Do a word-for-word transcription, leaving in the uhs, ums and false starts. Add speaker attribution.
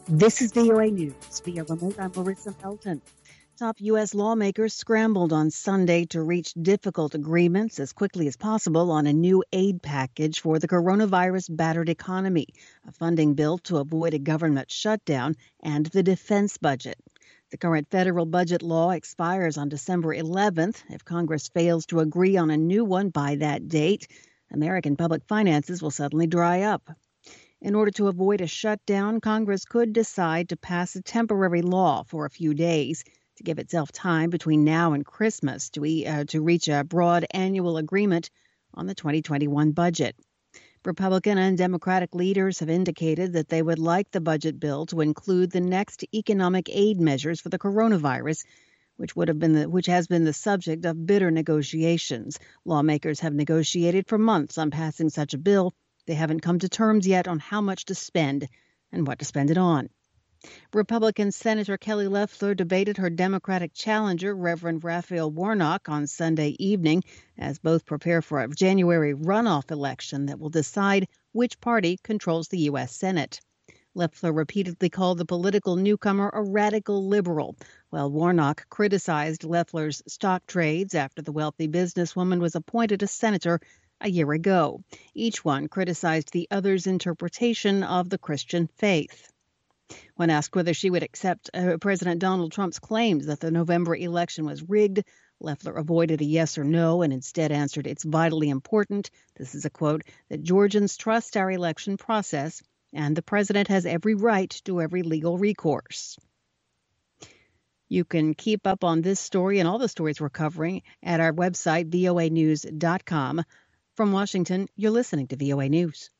Speaker 1: This is V O A News via remote. I'm Marissa Melton. Top U S lawmakers scrambled on Sunday to reach difficult agreements as quickly as possible on a new aid package for the coronavirus-battered economy, a funding bill to avoid a government shutdown, and the defense budget. The current federal budget law expires on December eleventh. If Congress fails to agree on a new one by that date, American public finances will suddenly dry up. In order to avoid a shutdown, Congress could decide to pass a temporary law for a few days to give itself time between now and Christmas to, uh, to reach a broad annual agreement on the twenty twenty-one budget. Republican and Democratic leaders have indicated that they would like the budget bill to include the next economic aid measures for the coronavirus, which would have been the, which has been the subject of bitter negotiations. Lawmakers have negotiated for months on passing such a bill. They haven't come to terms yet on how much to spend and what to spend it on. Republican Senator Kelly Loeffler debated her Democratic challenger, Reverend Raphael Warnock, on Sunday evening as both prepare for a January runoff election that will decide which party controls the U S. Senate. Loeffler repeatedly called the political newcomer a radical liberal, while Warnock criticized Loeffler's stock trades after the wealthy businesswoman was appointed a senator a year ago. Each one criticized the other's interpretation of the Christian faith. When asked whether she would accept uh, President Donald Trump's claims that the November election was rigged, Loeffler avoided a yes or no and instead answered, "It's vitally important," this is a quote, "that Georgians trust our election process, and the president has every right to every legal recourse." You can keep up on this story and all the stories we're covering at our website, V O A news dot com. From Washington, you're listening to V O A News.